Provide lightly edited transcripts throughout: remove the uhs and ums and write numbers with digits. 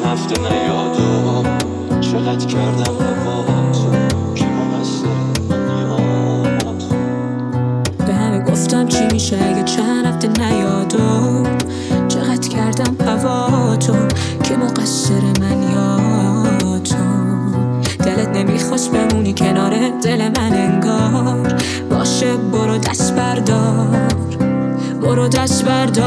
رفته نیادو چقدر کردم هوا تو که مقصر من یاد به همه گفتم چی میشه اگه چند هفته نیادو چقدر کردم هوا تو که مقصر من یا تو دلت نمیخواست بمونی کنار دل من انگار باشه برو دست بردار برو دست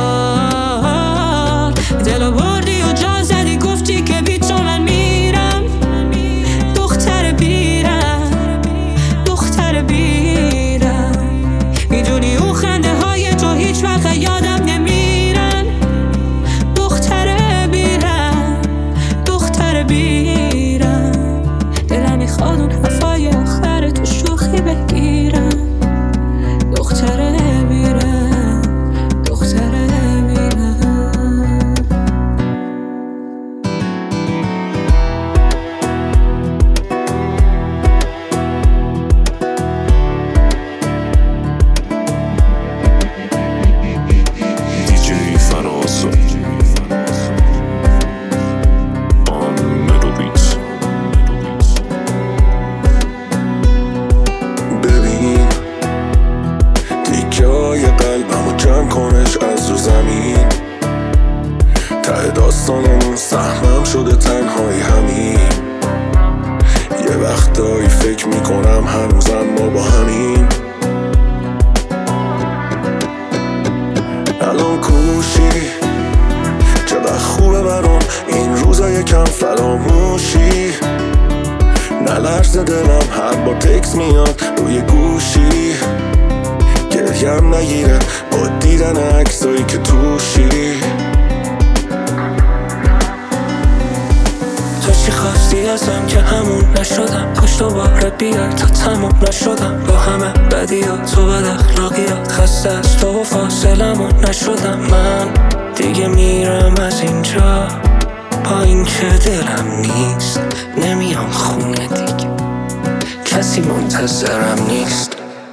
بردار دلو بردی و جا زدی گفتی که بی تو من میرم دختر بیرم دختر بیرم میدونی اون خنده های تو هیچ وقت یادم نمیرن دختر بیرم دختر بیرم دلم میخواد اون حرفای آخر تو شوخی بگیرم دختر بیرم دختر بیرم دیجی فراسو آن ملو بیت. ببین تیکه های قلبمو جمع کنش از رو زمین ته داستانمون سهمم شده تنهایی همین یه وقتایی فکر میکنم هنوزم ما با همین الان کوشی چقدر خوبه برام این روزا یکم فراموشی نلرزه دلم هر بار تکس میاد روی گوشی گریم نگیره با دیدن عکسایی که توشی تو چی خواستی ازم که همون نشدم کاش دوباره بیای تا تموم نشدم با همه بدیات و بد اخلاقیات خسته از تو و فاصلمون نشدم من دیگه میرم از اینجا با این که دلم نیست نمیام خونه دیگه کسی منتظرم نیست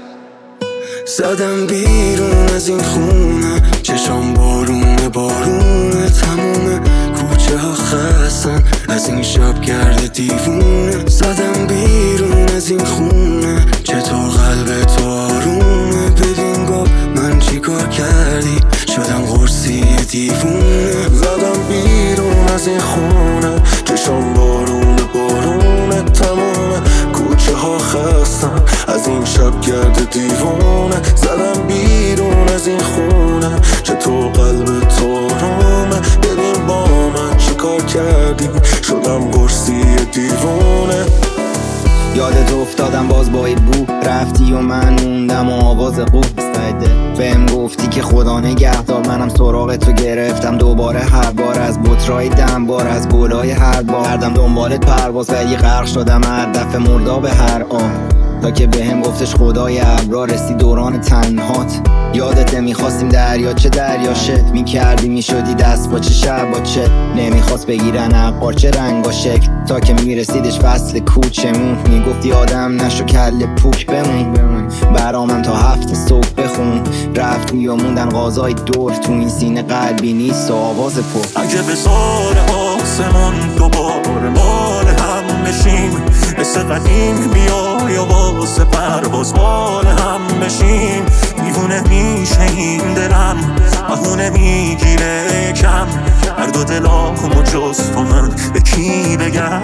زدم بیرون از این خونه چشام بارونه بارونه تمومه کوچه ها خستن از این شب گرد دیوونه زدم بیرون از این خونه چطور قلب تو آرومه ببین گفت من چی کار کردی شدم قرصی دیوونه زدم بیرون از این خونه چشام بارونه بارونه تمومه کوچه ها خستن از این شب گرد دیوونه زدم بیرون از این خونه چطور قلب تو آرومه ببین با من چی کار کردی شدم قرصی دیوونه یادت افتادم باز با این بو رفتی و من موندم و آواز قوب بهم گفتی که خدا نگهدار منم سراغ تو گرفتم دوباره هر بار از بطرای دم بار از گلای هر بار کردم دنبالت پرواز ولی غرق شدم هر دفعه مرداب هر آن تا که بهم گفتش خدای ابرا رسی دوران تنهات یادت نمیخواستیم دریاچه دریاشه میکردی میشدی دست با چه شب با چه نمیخواست بگیرن عقار چه رنگ و شکل تا که میرسیدش فصل کوچمون میگفتی آدم نشو کل پوک بمون برامم تا 7 صبح بخون رفتی و موندن غازای دور تو این سینه قلبی نیست و آواز پر اگه به سال آسمون دوباره مال هم بشیم مثل قدیم بیای و واسه پرواز مال هم بشیم دیوونه میشه این دلم بهونه میگیره کم هر دو دلامو جز تو من به کی بگم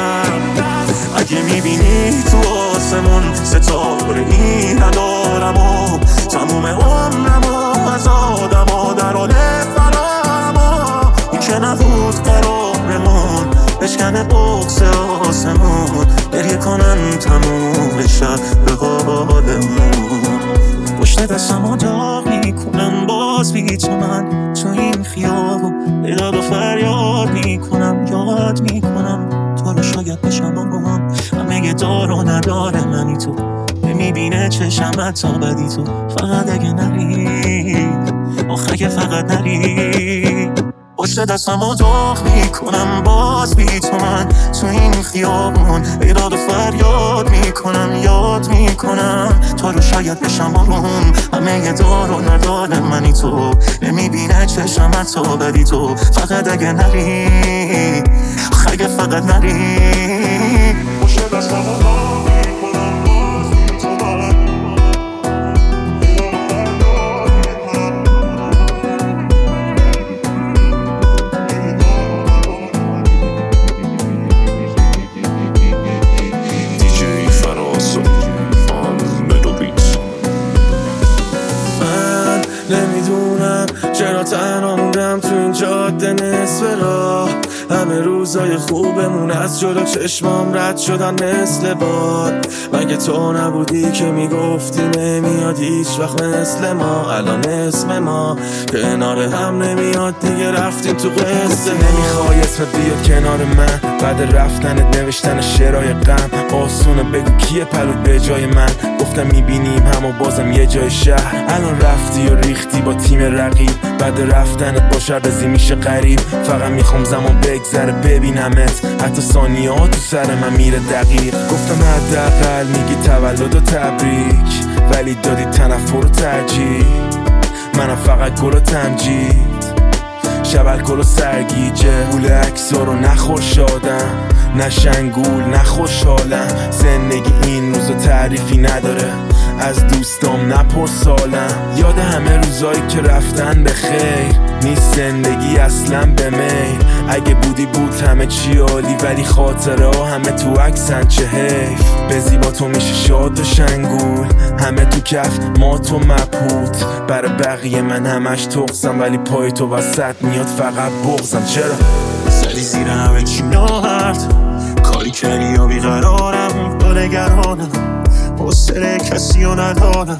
اگه میبینی تو آسمون ستاره ای ندارم و تموم عمرم و از آدم ها در حال فرارم و این که نبود قرارمون بشکنه بغض آسمون گریه کنن تموم شب به حالمون پشت دستم داغ میکنم باز بی تو من تو این خیابون بیداد و فریاد میکنم یاد میکنم تو رو شاید بشم هم همه دار و نداره منی تو نمیبینه چشمت تا بدی تو فقط اگه نری آخه اگه فقط نری پشت دستم داغ میکنم باز بی تو من تو این خیابون بیداد و فریاد میکنم یاد میکنم تو رو شاید بشم آروم همه دار و نداره منی تو نمیبینه چشمت تا بدی تو فقط اگه نری دیگه فقط نری باشه دستم و کنم باز تو بلد DJ فراسو on Metal Beats. من نمیدونم چرا تنها موندم تو این جاده نصف راه همه روزای خوبمون از جلو چشمام رد شدن مثل باد مگه تو نبودی که میگفتی نمیاد هیچ وقت مثل ما الان اسم ما کنار هم نمیاد دیگه رفتیم تو قصه نمیخوای اسمت بیاد کنار من بعد رفتنت نوشتن شعرهای غم آسونه بگو کیه پلوت به جای من گفتم میبینیم هم و بازم یه جای شهر الان رفتی و ریختی با تیم رقیب بعد رفتنت با شربزی میشه غریب فقط میخوام زمان بگذره ببینمت حتی ثانیه ها تو سر من میره دقیق گفتم حداقل میگی تولد و تبریک ولی دادی تنفر و ترجیح منم فقط گل و تمجید شب الکل و سرگیجه گول اکسا رو نخور شادم نه شنگول نه خوشحالم زندگی این روزا تعریفی نداره از دوستام نپرسالم یاد همه روزایی که رفتن به خیر نیست زندگی اصلا به میل اگه بودی بود همه چی عالی ولی خاطره ها همه تو عکسن چه حیف به زیبا تو میشه شاد و شنگول همه تو کف ما تو مبهوت برای بقیه من همش تقصم ولی پای تو وسط میاد فقط بغضم چرا زدی زیر همه چی ناهرد کاری کردی یا بیقرارم با نگرانم حوصله کسی رو ندارم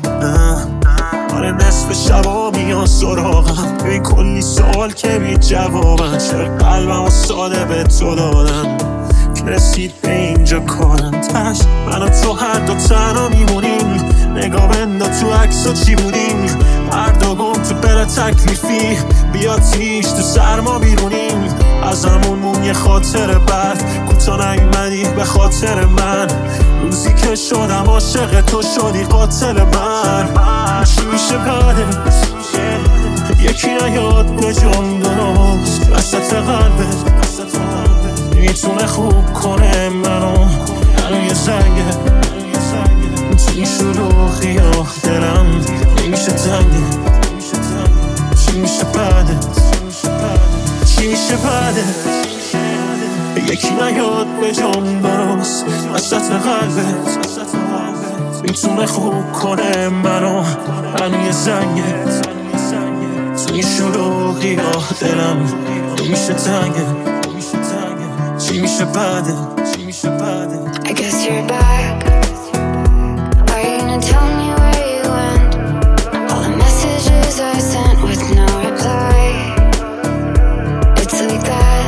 آره نصف شبا میان سراغم بی کلی سوال که بی جوابم چرا قلبم و ساده به تو دادم که رسید به اینجا کارم تش من و تو هر دو تنها میمونیم نگاه بندا تو عکسا چی بودیم هر دو گم تو بره تکلیفی بیا تیش تو سرما بیرونیم از همون یه خاطر بد کوتا نیومدی به خاطر من روزی که شدم عاشق تو شدی قاتل من چی میشه بعدش یکی نیاد به جام درست وسط قلبت میتونه خوب کنه منو الان یه زنگه تو این شلوغی ها دلم نمیشه تنگه چی میشه بعدت چی میشه بعدت یکی نیاد به جام درست وسط قلبت میتونه خوب کنه منو الان یه زنگه تو این شلوغی ها دلم نمیشه تنگه چی میشه بعدت چی میشه بعدت I guess you're back. Are you gonna tell me where you went? All the messages I sent with no reply. It's like that.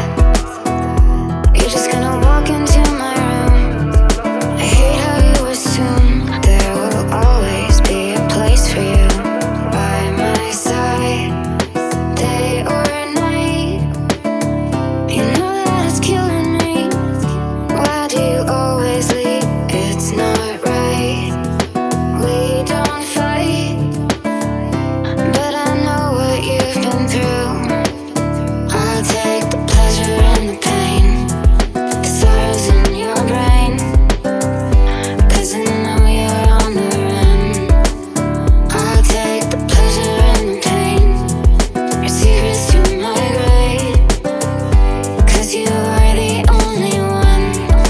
You're just gonna walk into my room. I hate how you assume there will always be a place for you by my side, day or night. You know that it's killing me. Why do you always leave? It's not right. We don't fight, but I know what you've been through. I'll take the pleasure and the pain, the sorrows in your brain, 'cause I know you're on the run. I'll take the pleasure and the pain, your secrets to my grave, 'cause you are the only one.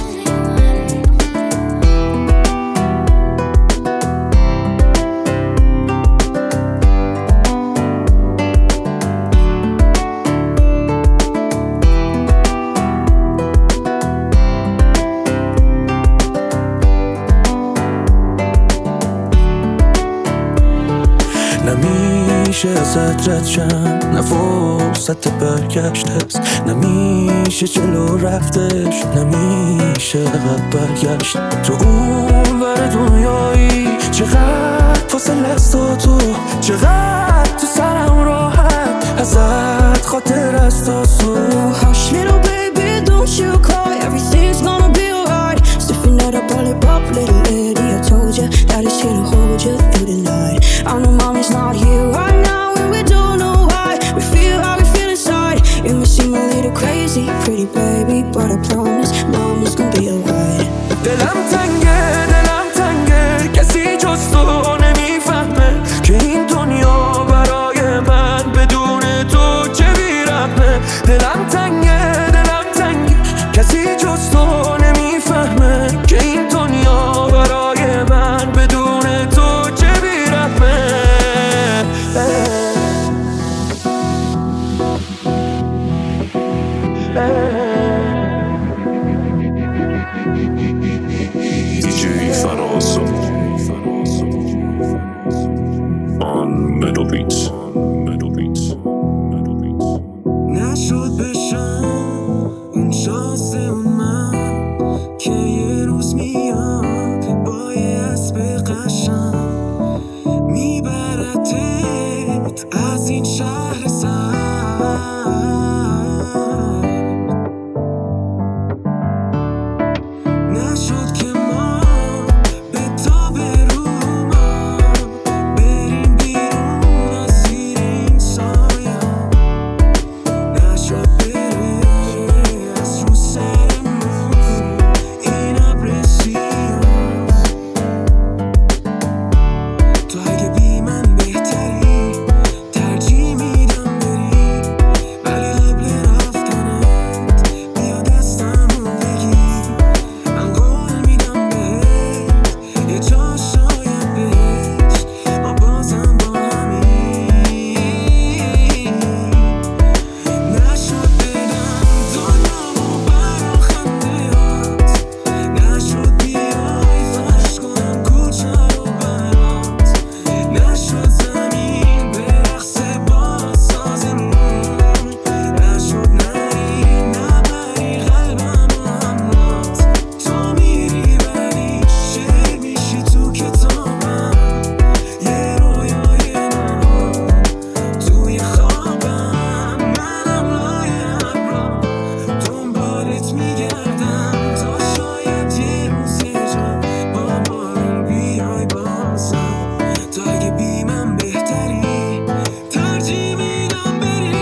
نمیشه ازت رد شم نه فرصت برگشت هست نمیشه جلو رفتش نمیشه عقب برگشت تو اون ور دنیایی چقدر فاصله است تا تو چقدر تو سرم راحت ازت خاطر است تا تو Hush little baby, don't you cry. Everything's gonna be alright. Stiffen that up, all it up, little lady. I told you that it's here to hold you through the night. I know mommy's not here right now, and we don't know why. We feel how we feel inside. You may seem a little crazy, pretty baby, but I promise mama's gonna be alright. دلم تنگه کسی جز تو نمیفهمه که این دنیا برای من بدون تو چه بی‌رحمه. دلم تنگه کسی جز تو نمیفهمه که این دنیا برای من بدون تو چه بی‌رحمه. DJ Faraz on Metal Beats. نشد بشم اون شانس من که یه روز میاد با یه اسب قشنگ میبردت از این شهر سرد. نشد که ما به تاب روما بریم بیرون از زیر این سایه. نشد بره از رو سرمون این ابر سیاه. تو اگه بی من بهتری ترجیح میدم بری، ولی قبل رفتنت بیا دستمو بگیر. من قول میدم بهت یه جا شاید بهش ما بازم با همین. نشد بدم دنیامو برا خندهات، نشد بیای فرش کنم کوچه رو برات، نشد زمین برقصه با سازمون، نشد نری نبری قلبمو همراهت. تو میری ولی شعر میشی تو کتابم، یه رویای نهان توی خوابم. منم لای ابرا دنبالت میگردم تا شاید یه روز یه جا با بارون بیای بازم. تو اگه بی من بهتری ترجیح میدم بری.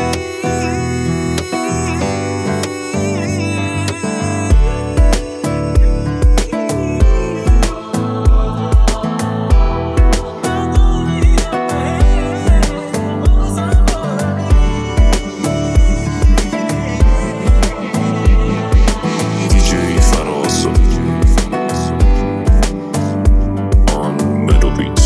DJ Faraz on Metal Beats.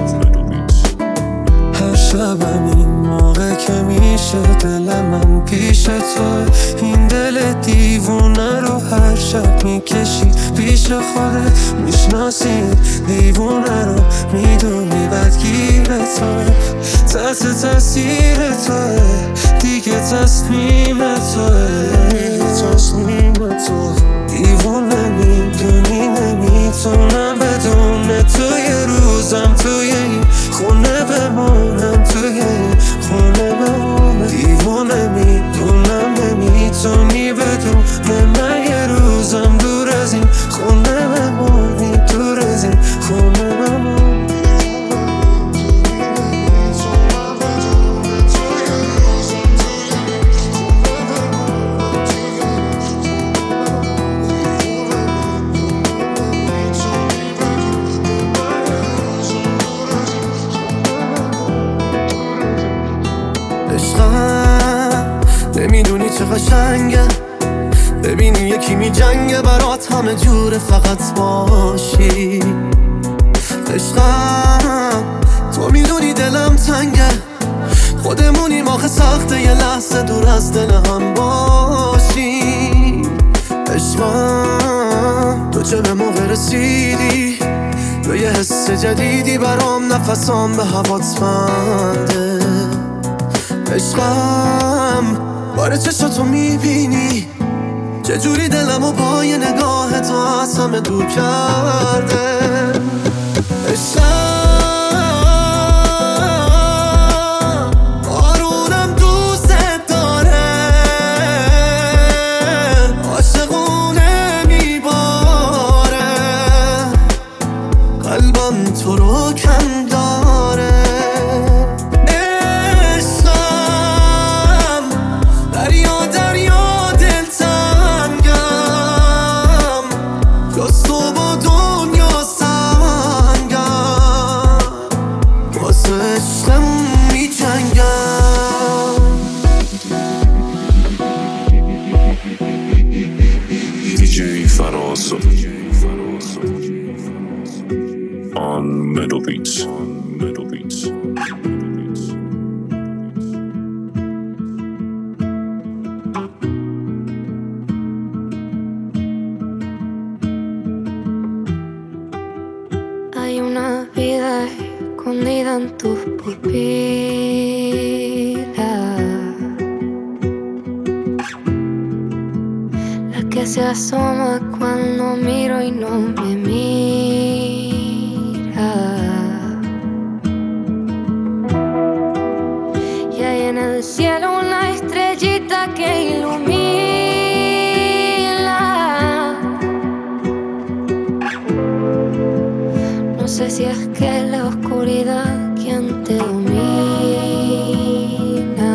هر شبم این موقع که میشه دلم من پیش تو، این دل دیوونه رو هر شب میکشی پیش خودت. میشناسی دیوونه رو میدونی بدگیر تو، تحت تاثیر تو دیگه تصمیم تو. دیوونه میدونی نمیتونم بدون تو یه روزم توی این خونه بمونم، توی این خونه بمونم. دیوونه میدونم نمیتونی بدون من یه روزم دور از این خونه بمونی، دور از این خونه بمونی. عشقم نمیدونی چه قشنگه، ببینی یکی می جنگه برات همه جوره فقط باشی. عشقم تو میدونی دلم تنگه، خودمونیم آخه سخته یه لحظه دور از دل هم باشی. عشقم تو چه به موقع رسیدی، تو یه حس جدیدی برام نفسام به هوات بنده. عشقم باره چشاتو میبینی چجوری دلمو با یه نگاه تو از همه دور کرده. عشقم آرونم دوست داره، عاشقونه میباره، قلبم تو رو کم داره. عشقم دریا دریا دلتنگ Faroso on Metal Beats. Hay una vida escondida en tus pupilas, la que se asoma cuando miro y no me mira. Y hay en el cielo una estrellita que ilumina. No sé si es que es la oscuridad quien te domina.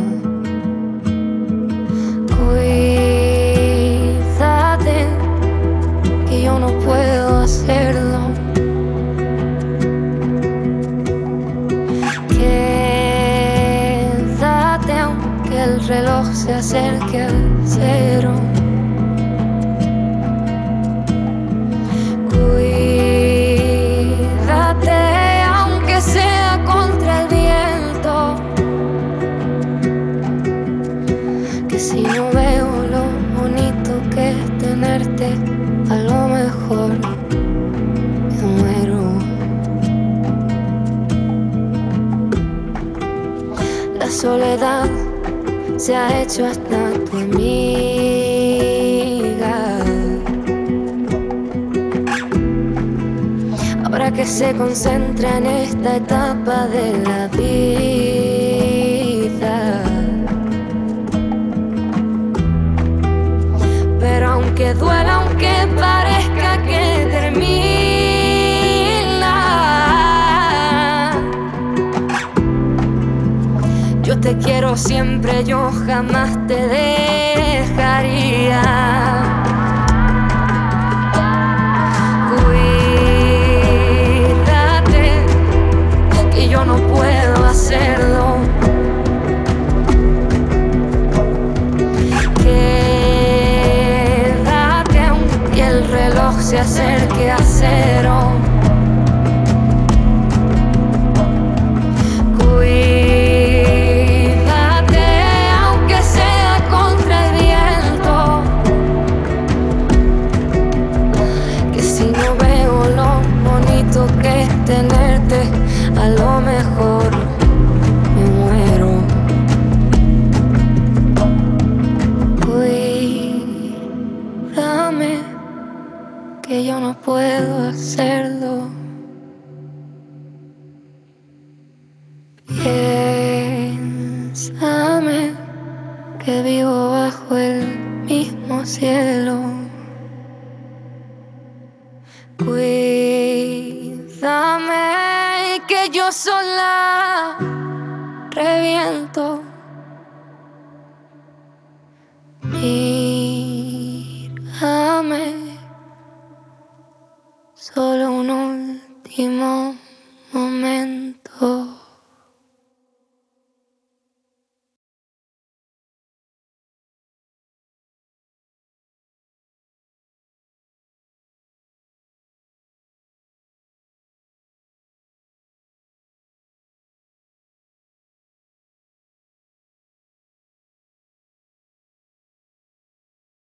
Cuídate, que yo no puedo hacerlo. Quédate aunque el reloj se acerque al cero. Cuídate aunque sea contra el viento, que si no veo lo bonito que es tenerte, a lo mejor me muero. La soledad se ha hecho hasta tu amiga. Ahora que se concentra en esta etapa de la vida. Pero aunque duela, aunque parezca que termina, yo te quiero siempre, yo jamás te dejaría. Cuídate, que yo no puedo hacerlo. Quédate aunque el reloj se acerque a cero. Cuídate aunque sea contra el viento, que si no veo lo bonito que es tenerte, a lo mejor me muero. Cuídame, que yo no puedo hacerlo. Piénsame, que vivo bajo el mismo cielo. Cuídame, que yo sola reviento.